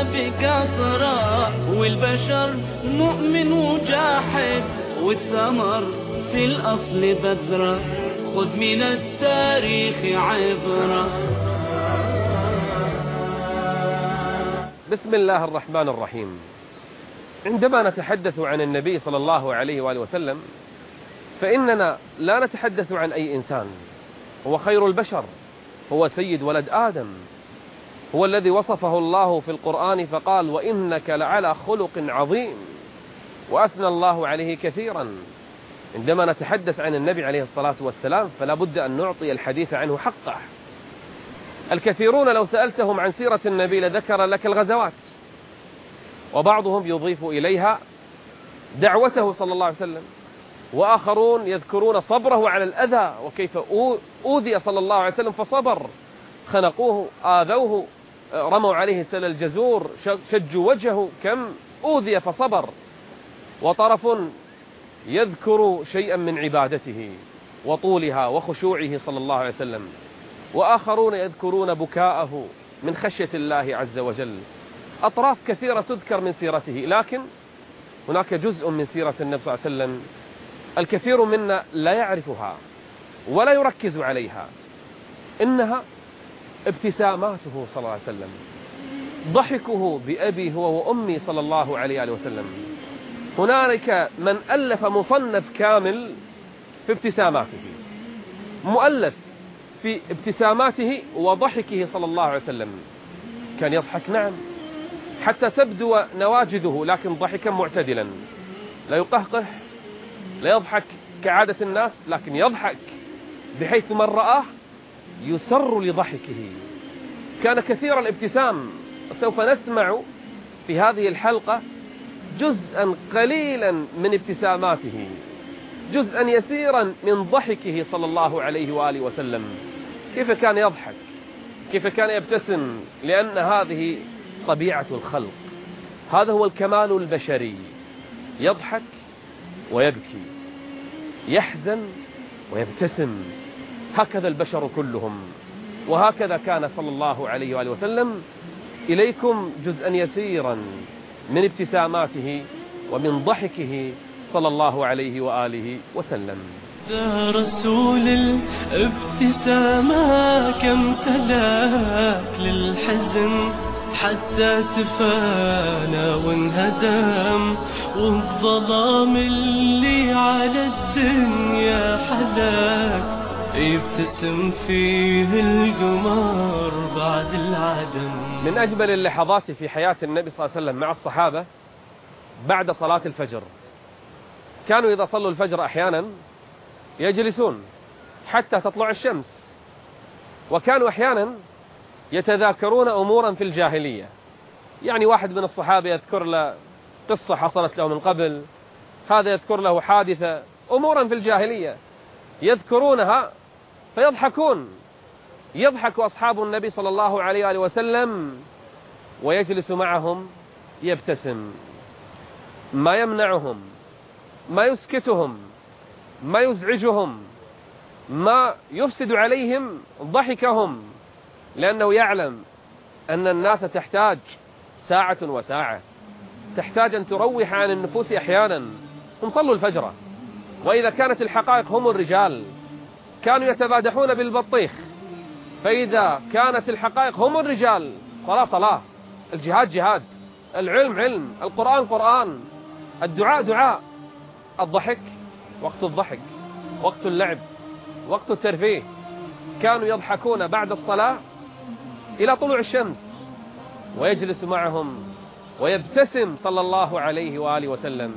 بقصره، والبشر مؤمن وجاحد، والثمر في الأصل بذرة، خذ من التاريخ عبرة. بسم الله الرحمن الرحيم. عندما نتحدث عن النبي صلى الله عليه وآله وسلم فإننا لا نتحدث عن أي إنسان، هو خير البشر، هو سيد ولد آدم، هو الذي وصفه الله في القرآن فقال وإنك لعلى خلق عظيم، وأثنى الله عليه كثيرا. عندما نتحدث عن النبي عليه الصلاة والسلام فلا بد أن نعطي الحديث عنه حقه. الكثيرون لو سألتهم عن سيرة النبي لذكر لك الغزوات، وبعضهم يضيف إليها دعوته صلى الله عليه وسلم، وآخرون يذكرون صبره على الأذى وكيف أوذي صلى الله عليه وسلم فصبر، خنقوه، آذوه، رموا عليه سل الجزور، شجوا وجهه، كم أوذي فصبر. وطرف يذكر شيئا من عبادته وطولها وخشوعه صلى الله عليه وسلم، وآخرون يذكرون بكاءه من خشية الله عز وجل. أطراف كثيرة تذكر من سيرته، لكن هناك جزء من سيرة النبي صلى الله عليه وسلم الكثير منا لا يعرفها ولا يركز عليها، إنها ابتساماته صلى الله عليه وسلم، ضحكه بأبي هو وأمي صلى الله عليه وسلم. هنالك من ألف مصنف كامل في ابتساماته، مؤلف في ابتساماته وضحكه صلى الله عليه وسلم. كان يضحك نعم حتى تبدو نواجذه، لكن ضحكا معتدلا، لا يقهقه، لا يضحك كعادة الناس، لكن يضحك بحيث من رآه يسر لضحكه. كان كثير الابتسام. سوف نسمع في هذه الحلقة جزءا قليلا من ابتساماته، جزءا يسيرا من ضحكه صلى الله عليه وآله وسلم. كيف كان يضحك، كيف كان يبتسم، لأن هذه طبيعة الخلق، هذا هو الكمال البشري. يضحك ويبكي، يحزن ويبتسم، هكذا البشر كلهم، وهكذا كان صلى الله عليه وآله وسلم. إليكم جزءا يسيرا من ابتساماته ومن ضحكه صلى الله عليه وآله وسلم. يا رسول الابتسامة كم سلاك للحزن حتى تفانى وانهدم، والظلام اللي على الدنيا حلاك يبتسم فيه القمر بعد العدم. من أجمل اللحظات في حياة النبي صلى الله عليه وسلم مع الصحابة بعد صلاة الفجر، كانوا إذا صلوا الفجر أحيانا يجلسون حتى تطلع الشمس، وكانوا أحيانا يتذاكرون أمورا في الجاهلية. يعني واحد من الصحابة يذكر له قصة حصلت له من قبل، هذا يذكر له حادثة، أمورا في الجاهلية يذكرونها فيضحكون. يضحك أصحاب النبي صلى الله عليه وآله وسلم ويجلس معهم يبتسم، ما يمنعهم، ما يسكتهم، ما يزعجهم، ما يفسد عليهم ضحكهم، لأنه يعلم أن الناس تحتاج ساعة وساعة، تحتاج أن تروح عن النفوس أحيانا. هم صلوا الفجر، وإذا كانت الحقائق هم الرجال كانوا يتبادحون بالبطيخ، فإذا كانت الحقائق هم الرجال صلاة صلاة، الجهاد جهاد، العلم علم، القرآن قرآن، الدعاء دعاء. الضحك وقت الضحك، وقت اللعب، وقت الترفيه. كانوا يضحكون بعد الصلاة إلى طلوع الشمس، ويجلس معهم ويبتسم صلى الله عليه وآله وسلم.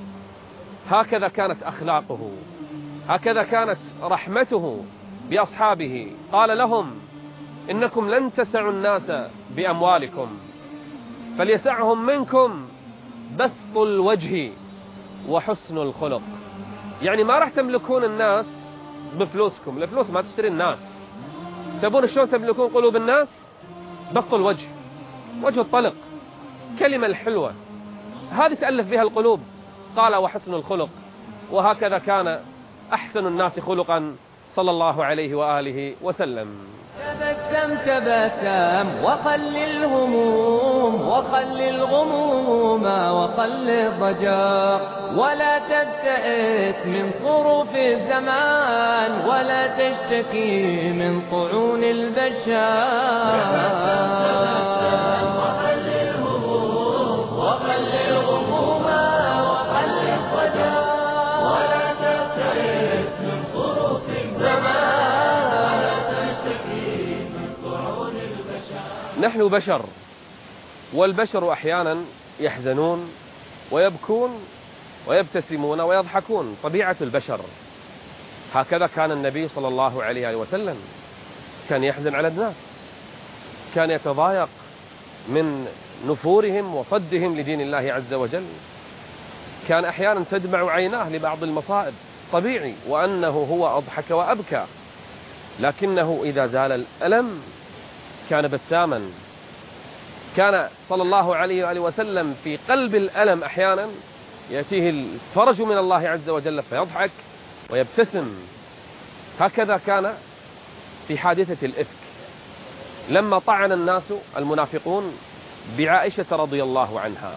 هكذا كانت أخلاقه، هكذا كانت رحمته بأصحابه. قال لهم إنكم لن تسعوا الناس بأموالكم، فليسعهم منكم بسط الوجه وحسن الخلق. يعني ما راح تملكون الناس بفلوسكم، الفلوس ما تشتري الناس. تبون شلون تملكون قلوب الناس؟ بسط الوجه، وجه الطلق، كلمة الحلوة، هذه تألف بها القلوب. قال وحسن الخلق، وهكذا كان أحسن الناس خلقا صلى الله عليه وآله وسلم. تبسم تبسم وخل الهموم وخل الغموم وخل الضجر، ولا تبتئس من ظروف الزمان، ولا تشتكي من طعون البشر. وخل الهموم وخل الغموم وخل الضجر، ولا تبتئس من ظروف الزمان، ولا تشتكي من طعون البشر. نحن بشر، والبشر أحيانا يحزنون ويبكون ويبتسمون ويضحكون، طبيعة البشر. هكذا كان النبي صلى الله عليه وسلم، كان يحزن على الناس، كان يتضايق من نفورهم وصدهم لدين الله عز وجل، كان أحيانا تدمع عيناه لبعض المصائب، طبيعي، وأنه هو أضحك وأبكى، لكنه إذا زال الألم كان بساما. كان صلى الله عليه وآله وسلم في قلب الألم أحيانا يأتيه الفرج من الله عز وجل فيضحك ويبتسم. هكذا كان في حادثة الإفك، لما طعن الناس المنافقون بعائشة رضي الله عنها،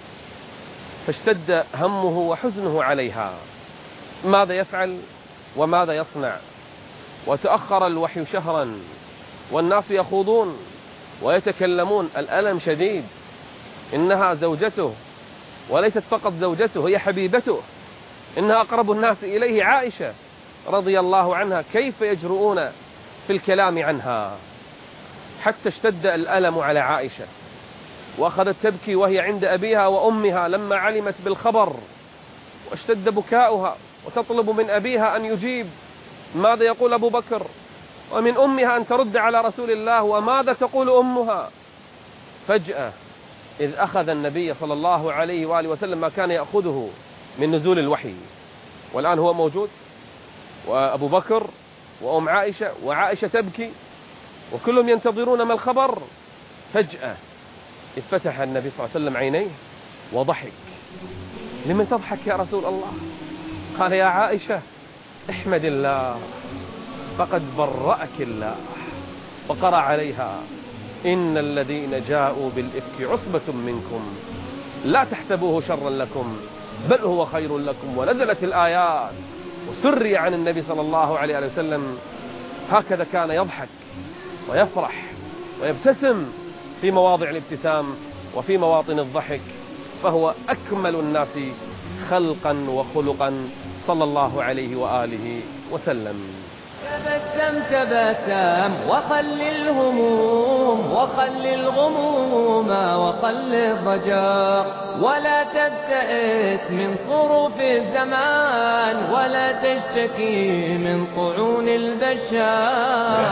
فاشتد همه وحزنه عليها، ماذا يفعل وماذا يصنع؟ وتأخر الوحي شهرا والناس يخوضون ويتكلمون، الألم شديد، إنها زوجته، وليست فقط زوجته، هي حبيبته، إنها أقرب الناس إليه عائشة رضي الله عنها، كيف يجرؤون في الكلام عنها؟ حتى اشتد الألم على عائشة، وأخذت تبكي وهي عند أبيها وأمها لما علمت بالخبر، واشتد بكاؤها وتطلب من أبيها أن يجيب ماذا يقول أبو بكر، ومن أمها أن ترد على رسول الله وماذا تقول أمها. فجأة إذ أخذ النبي صلى الله عليه وآله وسلم ما كان يأخذه من نزول الوحي، والآن هو موجود، وأبو بكر وأم عائشة، وعائشة تبكي، وكلهم ينتظرون ما الخبر. فجأة إذ فتح النبي صلى الله عليه وسلم عينيه وضحك. لمن تضحك يا رسول الله؟ قال يا عائشة احمد الله فقد برأك الله. وقرأ عليها إن الذين جاءوا بالإفك عصبة منكم لا تحسبوه شرا لكم بل هو خير لكم. ونزلت الآيات وسري عن النبي صلى الله عليه وسلم. هكذا كان يضحك ويفرح ويبتسم في مواضع الابتسام وفي مواطن الضحك، فهو أكمل الناس خلقا وخلقا صلى الله عليه وآله وسلم. تبسم تبسم وخل الهموم وخل الغموم وخل الضجر، ولا تبتئس من ظروف الزمان، ولا تشتكي من طعون البشر.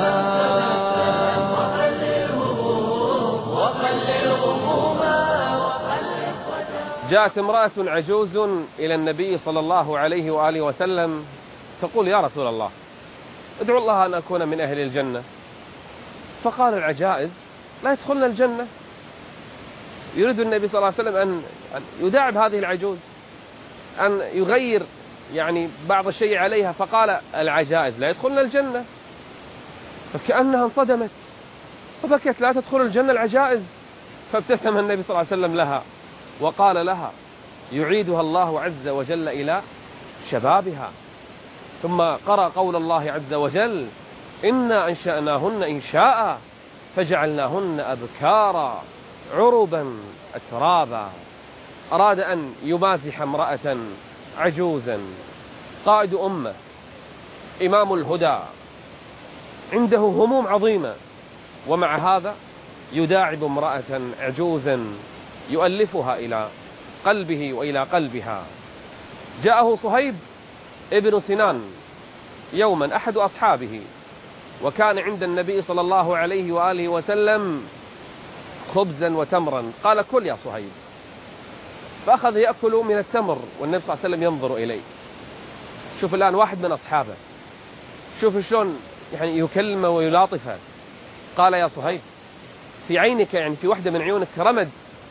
وخل الهموم وخل الغموم وخل الضجر. جاءت امرأة عجوز إلى النبي صلى الله عليه وآله وسلم تقول يا رسول الله ادعو الله أن أكون من أهل الجنة. فقال العجائز لا يدخلن الجنة. يريد النبي صلى الله عليه وسلم أن يداعب هذه العجوز، أن يغير يعني بعض الشيء عليها، فقال العجائز لا يدخلن الجنة. فكأنها انصدمت وبكت، لا تدخل الجنة العجائز. فابتسم النبي صلى الله عليه وسلم لها وقال لها يعيدها الله عز وجل إلى شبابها. ثم قرأ قول الله عز وجل إنا أنشأناهن إنشاء فجعلناهن أبكارا عربا أترابا. أراد أن يمازح امرأة عجوزا، قائد أمة، إمام الهدى، عنده هموم عظيمة، ومع هذا يداعب امرأة عجوزا يؤلفها إلى قلبه وإلى قلبها. جاءه صهيب ابن سنان يوما أحد أصحابه، وكان عند النبي صلى الله عليه وآله وسلم خبزا وتمرا، قال كل يا صهيب. فأخذ يأكل من التمر والنبي صلى الله عليه وسلم ينظر إليه. شوف الآن واحد من أصحابه، شوف شلون يعني يكلمه ويلاطفه. قال يا صهيب في عينك، يعني في واحدة من عيونك رمد.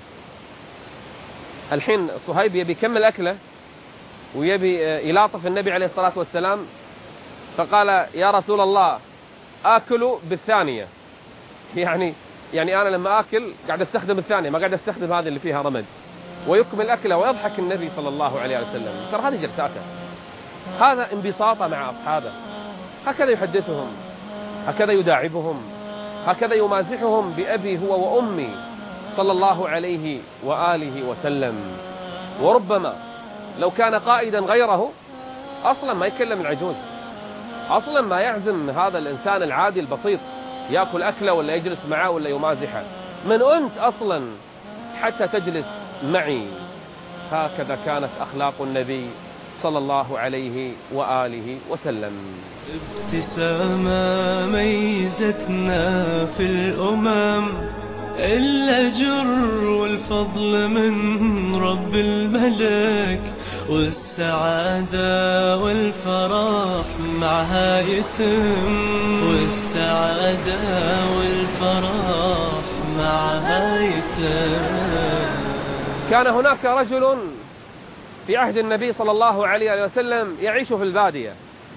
الحين صهيب يبي يكمل أكله ويبي يلاطف النبي عليه الصلاة والسلام، فقال يا رسول الله آكل بالثانية، يعني يعني أنا لما آكل قاعد أستخدم الثانية، ما قاعد أستخدم هذه اللي فيها رمد، ويكمل أكله ويضحك النبي صلى الله عليه وسلم. ترى هذه جلساته، هذا انبساطه مع أصحابه، هكذا يحدثهم، هكذا يداعبهم، هكذا يمازحهم بأبي هو وأمي صلى الله عليه وآله وسلم. وربما لو كان قائدا غيره أصلا ما يكلم العجوز، أصلا ما يعزم هذا الإنسان العادي البسيط يأكل أكله ولا يجلس معه ولا يمازحه. من أنت أصلا حتى تجلس معي؟ هكذا كانت أخلاق النبي صلى الله عليه وآله وسلم. ابتسامة ميزتنا في الأمم، الأجر والفضل من رب الملك، والسعادة والفرح معها يتم، والسعادة والفرح معها يتم. كان هناك رجل في عهد النبي صلى الله عليه وسلم يعيش في البادية،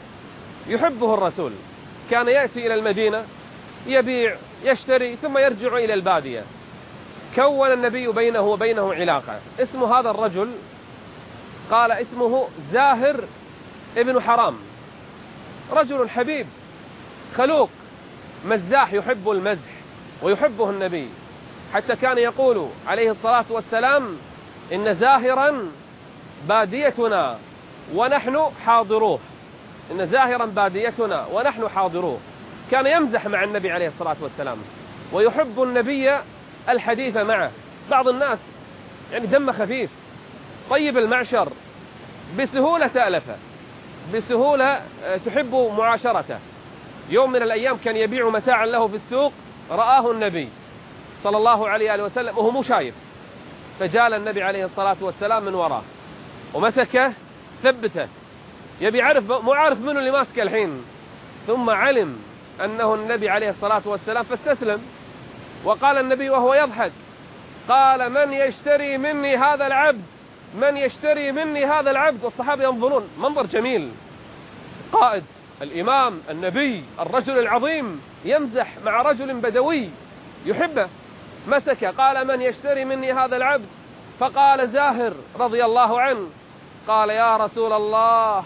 يحبه الرسول، كان يأتي إلى المدينة يبيع يشتري ثم يرجع إلى البادية. كون النبي بينه وبينه علاقة. اسم هذا الرجل قال اسمه زاهر ابن حرام، رجل حبيب خلوق مزاح يحب المزح ويحبه النبي، حتى كان يقول عليه الصلاة والسلام إن زاهرا باديتنا ونحن حاضروه، إن زاهرا باديتنا ونحن حاضروه. كان يمزح مع النبي عليه الصلاة والسلام ويحب النبي الحديث معه. بعض الناس يعني دم خفيف طيب المعشر، بسهولة تألفه، بسهولة تحب معاشرته. يوم من الأيام كان يبيع متاعا له في السوق، رآه النبي صلى الله عليه وسلم وهو مو شايف، فجال النبي عليه الصلاة والسلام من وراه ومسكه ثبته، يبي يعرف مو عارف منه اللي ماسكه الحين، ثم علم أنه النبي عليه الصلاة والسلام فاستسلم. وقال النبي وهو يضحك، قال من يشتري مني هذا العبد، من يشتري مني هذا العبد. والصحابة ينظرون، منظر جميل، قائد الإمام النبي الرجل العظيم يمزح مع رجل بدوي يحبه. مسك قال من يشتري مني هذا العبد؟ فقال زاهر رضي الله عنه، قال يا رسول الله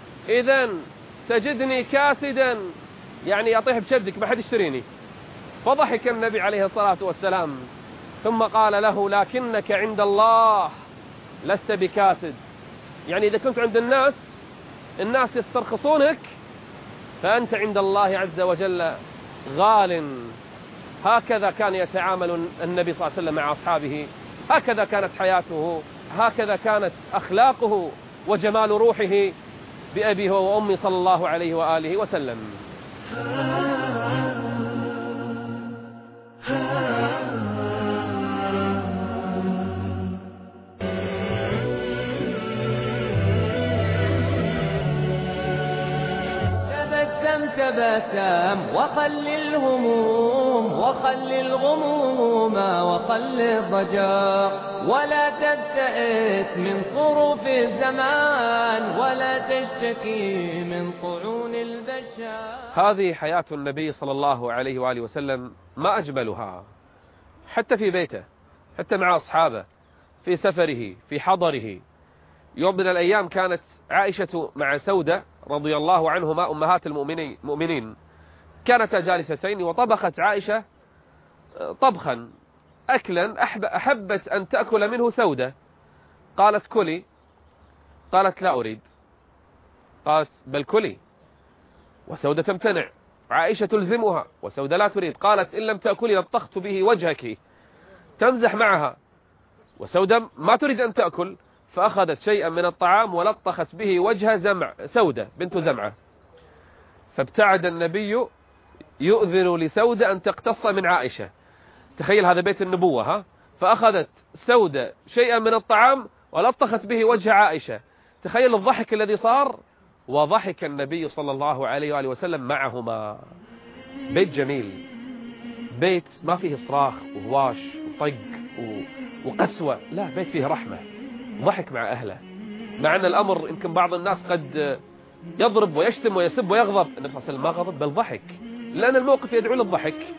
إذن تجدني كاسدا، يعني أطيح بشدك ما حد يشتريني. فضحك النبي عليه الصلاة والسلام ثم قال له لكنك عند الله لست بكاسد، يعني إذا كنت عند الناس يسترخصونك، فأنت عند الله عز وجل غال. هكذا كان يتعامل النبي صلى الله عليه وسلم مع أصحابه، هكذا كانت حياته، هكذا كانت أخلاقه وجمال روحه بأبيه وأمي صلى الله عليه وآله وسلم. تبسم وخل الهموم وخل الغموم وخل الضجر، ولا تبتئس من صروف الزمان ولا تشتكي من طعون البشر. هذه حياة النبي صلى الله عليه وآله وسلم، ما أجملها، حتى في بيته، حتى مع أصحابه، في سفره، في حضره. يوم من الأيام كانت عائشة مع سودة رضي الله عنهما أمهات المؤمنين، كانتا جالستين، وطبخت عائشة طبخا أكلا أحبت أن تأكل منه سودة. قالت كلي، قالت لا أريد، قالت بل كلي، وسودة تمتنع، عائشة تلزمها وسودة لا تريد. قالت إن لم تأكلي لطخت به وجهك، تمزح معها، وسودة ما تريد أن تأكل، فأخذت شيئا من الطعام ولطخت به وجه سودة بنت زمعة. فابتعد النبي يؤذن لسودة أن تقتص من عائشة. تخيل هذا بيت النبوة، ها؟ فأخذت سودة شيئا من الطعام ولطخت به وجه عائشة. تخيل الضحك الذي صار، وضحك النبي صلى الله عليه وآله وسلم معهما. بيت جميل، بيت ما فيه صراخ وهواش وطق وقسوة، لا، بيت فيه رحمة، ضحك مع أهله. مع أن الأمر يمكن بعض الناس قد يضرب ويشتم ويسب ويغضب، النبي صلى الله عليه وسلم ما غضب بل ضحك، لأن الموقف يدعو للضحك.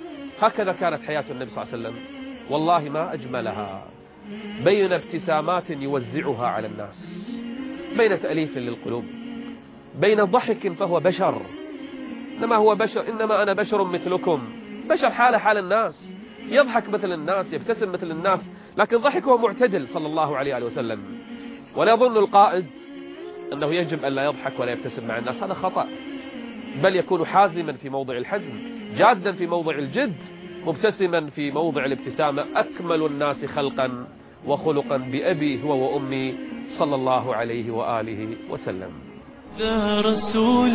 هكذا كانت حياة النبي صلى الله عليه وسلم، والله ما أجملها، بين ابتسامات يوزعها على الناس، بين تأليف للقلوب، بين ضحك فهو بشر، إنما هو بشر، إنما أنا بشر مثلكم، بشر حاله حال الناس، يضحك مثل الناس، يبتسم مثل الناس، لكن ضحكه معتدل صلى الله عليه وسلم. ولا يظن القائد أنه يجب أن لا يضحك ولا يبتسم مع الناس، هذا خطأ، بل يكون حازما في موضع الحزم، جادا في موضع الجد، مبتسما في موضع الابتسامة. أكمل الناس خلقا وخلقا بأبي هو وأمي صلى الله عليه وآله وسلم. يا رسول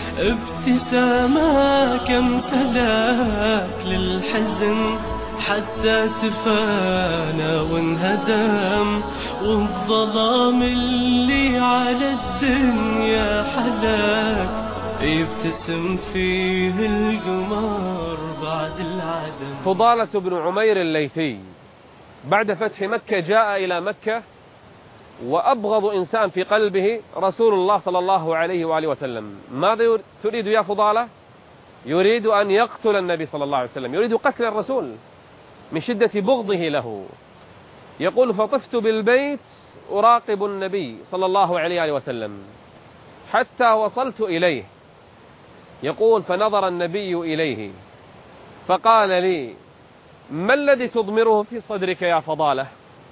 الابتسامة كم سلاك للحزن حتى تفانى وانهدم، والظلام اللي على الدنيا حلاك يبتسم فيه القمر بعد العدم. فضالة بن عمير الليثي بعد فتح مكة جاء إلى مكة، وأبغض إنسان في قلبه رسول الله صلى الله عليه وآله وسلم. ماذا تريد يا فضالة؟ يريد أن يقتل النبي صلى الله عليه وسلم، يريد قتل الرسول من شدة بغضه له. يقول: فطفت بالبيت أراقب النبي صلى الله عليه وآله وسلم حتى وصلت إليه. يقول: فنظر النبي إليه فقال لي: ما الذي تضمره في صدرك يا فضالة؟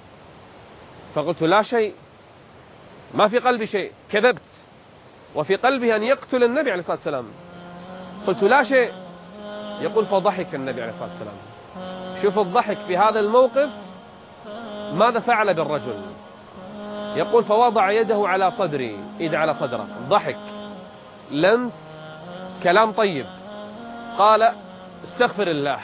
فقلت: لا شيء، ما في قلبي شيء. كذبت، وفي قلبه أن يقتل النبي عليه الصلاة والسلام. قلت: لا شيء. يقول: فضحك النبي عليه الصلاة والسلام. شوف الضحك في هذا الموقف ماذا فعل بالرجل. يقول: فوضع يده على صدري، إيد على صدره، ضحك، لمس، كلام طيب، قال: استغفر الله،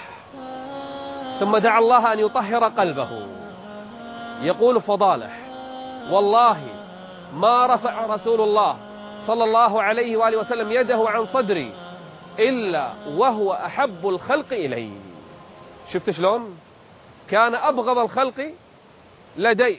ثم دعا الله أن يطهر قلبه. يقول فضالة: والله ما رفع رسول الله صلى الله عليه وآله وسلم يده عن صدري إلا وهو أحب الخلق إلي. شفت شلون كان أبغض الخلق لديه،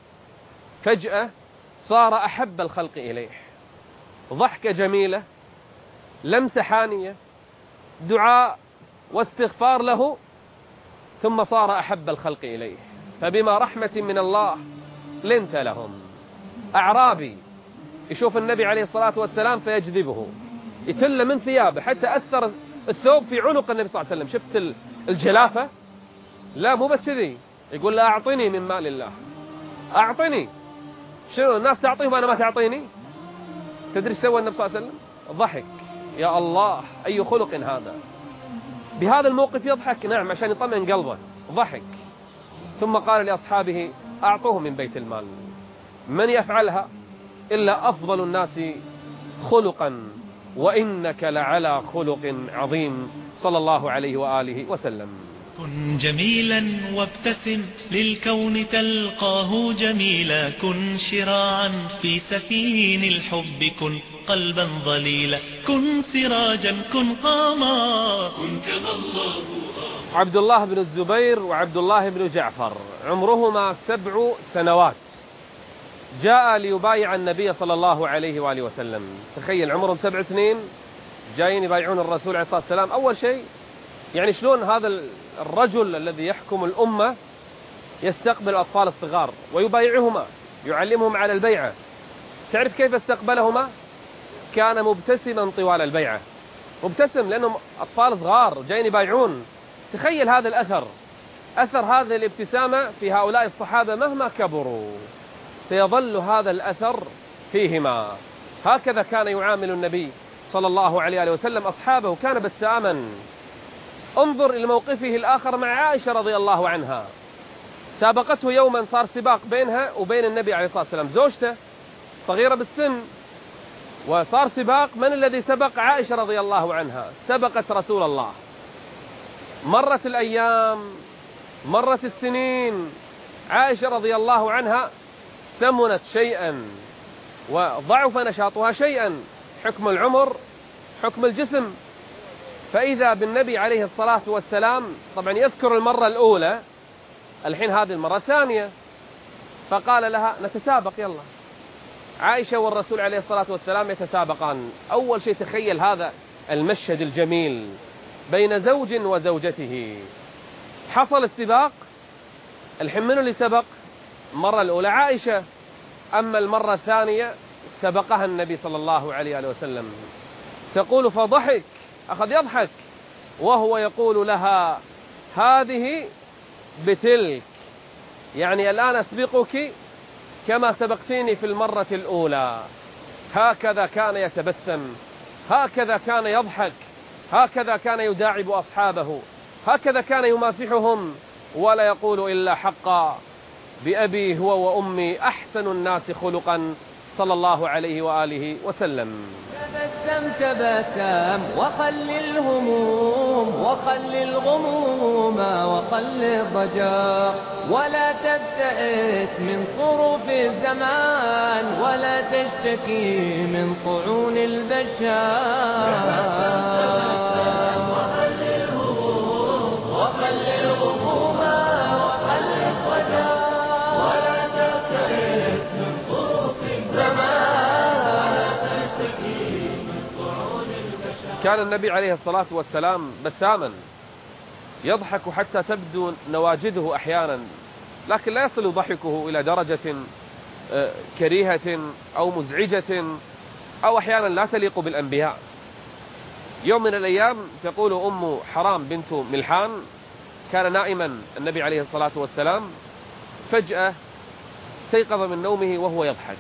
فجأة صار أحب الخلق إليه. ضحكة جميلة، لمسة حانية، دعاء واستغفار له، ثم صار أحب الخلق إليه. فبما رحمة من الله لنت لهم. أعرابي يشوف النبي عليه الصلاة والسلام فيجذبه، يتل من ثيابه حتى أثر الثوب في عنق النبي صلى الله عليه وسلم. شفت الجلافة؟ لا مو بس كذي، يقول: لا أعطني من مال الله، أعطني. شنو الناس تعطيه وأنا ما تعطيني؟ تدري سوى النبي صلى الله عليه وسلم؟ ضحك. يا الله أي خلق هذا! بهذا الموقف يضحك، نعم، عشان يطمئن قلبه، ضحك. ثم قال لأصحابه: أعطوه من بيت المال. من يفعلها إلا أفضل الناس خلقا، وإنك لعلى خلق عظيم صلى الله عليه وآله وسلم. كن جميلا وابتسم للكون تلقاه جميلا، كن شراعا في سفين الحب، كن قلبا ظليلا، كن سراجا، كن قمرا، كن كما الله. عبد الله بن الزبير وعبد الله بن جعفر عمرهما 7 سنوات، جاء ليبايع النبي صلى الله عليه وآله وسلم. تخيل عمرهم 7 سنين جايين يبايعون الرسول عليه الصلاة والسلام. أول شيء يعني شلون هذا الرجل الذي يحكم الأمة يستقبل الأطفال الصغار ويبايعهما، يعلمهم على البيعة. تعرف كيف استقبلهما؟ كان مبتسما طوال البيعة، مبتسم لأنهم أطفال صغار جايين يبايعون. تخيل هذا الأثر، أثر هذه الابتسامة في هؤلاء الصحابة مهما كبروا سيظل هذا الأثر فيهما. هكذا كان يعامل النبي صلى الله عليه وسلم أصحابه، كان بساما. انظر إلى موقفه الآخر مع عائشة رضي الله عنها. سابقته يوما، صار سباق بينها وبين النبي عليه الصلاة والسلام، زوجته صغيرة بالسن، وصار سباق من الذي سبق؟ عائشة رضي الله عنها سبقت رسول الله. مرت الأيام، مرت السنين، عائشة رضي الله عنها ثمنت شيئا وضعف نشاطها شيئا، حكم العمر، حكم الجسم. فإذا بالنبي عليه الصلاة والسلام طبعا يذكر المرة الأولى، الحين هذه المرة الثانية، فقال لها: نتسابق يلا. عائشة والرسول عليه الصلاة والسلام يتسابقان. أول شيء تخيل هذا المشهد الجميل، بين زوج وزوجته. حصل السباق، الحين اللي سبق؟ المرة الأولى عائشة، أما المرة الثانية سبقها النبي صلى الله عليه وسلم. تقول فضحك، أخذ يضحك وهو يقول لها هذه بتلك، يعني الآن أسبقك كما سبقتيني في المرة الأولى. هكذا كان يتبسم، هكذا كان يضحك، هكذا كان يداعب أصحابه، هكذا كان يمازحهم ولا يقول إلا حقا. بأبي هو وأمي أحسن الناس خلقا صلى الله عليه وآله وسلم. تبسم تبسم وخل الهموم وخل الغموم وخل الضجر، ولا تبتئس من صروف الزمان ولا تشتكي من طعون البشر. وخل الهموم وخل الغموم وخل الضجر، ولا تبتئس من صروف الزمان ولا تشتكي من طعون البشر. كان النبي عليه الصلاة والسلام بساما يضحك حتى تبدو نواجذه أحيانا، لكن لا يصل ضحكه إلى درجة كريهة أو مزعجة أو أحيانا لا تليق بالأنبياء. يوم من الأيام تقول أم حرام بنت ملحان كان نائما النبي عليه الصلاة والسلام، فجأة استيقظ من نومه وهو يضحك،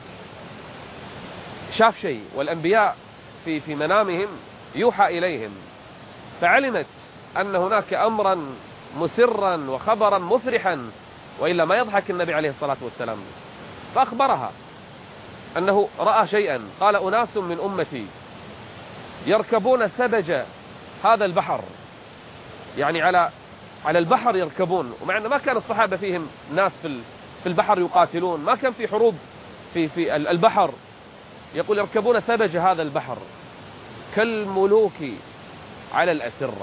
شاف شيء، والأنبياء في منامهم يوحى إليهم، فعلمت أن هناك أمرا مسرا وخبرا مفرحا، وإلا ما يضحك النبي عليه الصلاة والسلام. فأخبرها أنه رأى شيئا، قال أناس من أمتي يركبون ثبج هذا البحر، يعني على البحر يركبون، ومع أن ما كان الصحابة فيهم ناس في البحر يقاتلون، ما كان في حروب في البحر، يقول يركبون ثبج هذا البحر كالملوك على الأسرة.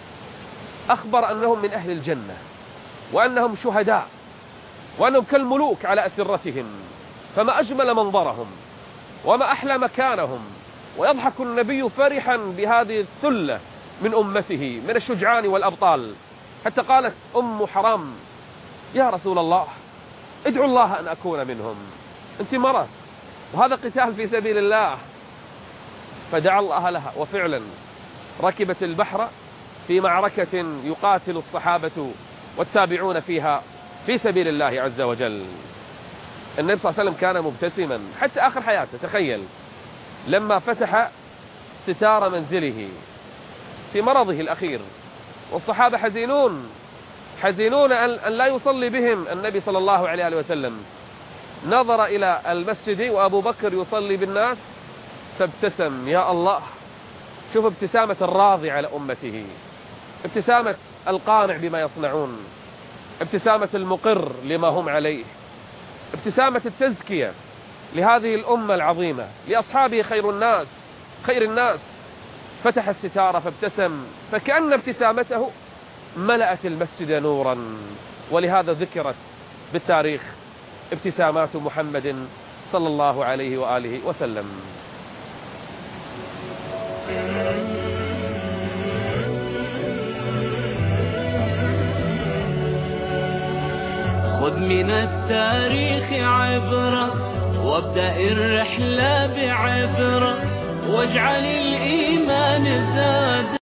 أخبر أنهم من أهل الجنة وأنهم شهداء وأنهم كالملوك على أسرتهم، فما أجمل منظرهم وما أحلى مكانهم. ويضحك النبي فرحا بهذه الثلة من أمته من الشجعان والأبطال، حتى قالت أم حرام يا رسول الله ادعو الله أن أكون منهم، أنت مرة وهذا قتال في سبيل الله. فدعا الله لها، وفعلا ركبت البحر في معركة يقاتل الصحابة والتابعون فيها في سبيل الله عز وجل. النبي صلى الله عليه وسلم كان مبتسما حتى آخر حياته. تخيل لما فتح ستار منزله في مرضه الأخير والصحابة حزينون أن لا يصلي بهم النبي صلى الله عليه وسلم، نظر إلى المسجد وأبو بكر يصلي بالناس فابتسم. يا الله، شوف ابتسامة الراضي على أمته، ابتسامة القانع بما يصنعون، ابتسامة المقر لما هم عليه، ابتسامة التزكية لهذه الأمة العظيمة، لأصحابه خير الناس. فتح الستارة فابتسم، فكأن ابتسامته ملأت المسجد نورا. ولهذا ذكرت بالتاريخ ابتسامات محمد صلى الله عليه وآله وسلم. خذ من التاريخ عبرة وابدأ الرحلة بعبرة، واجعل الإيمان زاد